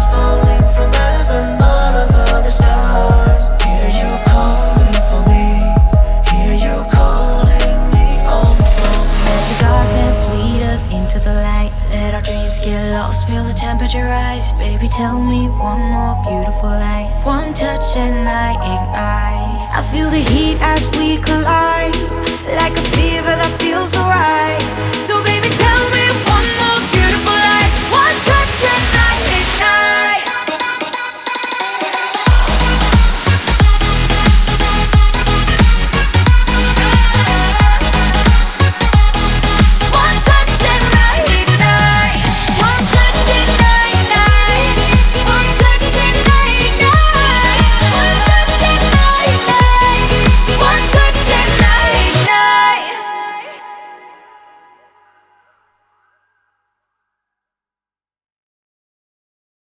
falling from heaven all over the stars. Hear you calling for me, hear you calling me on the phone. Let the darkness lead us into the light. Let our dreams get lost, feel the temperature rise. Baby, tell me one more beautiful lie. One touch and I ignite. I feel the heat as we collide, like a fever that feels so right. So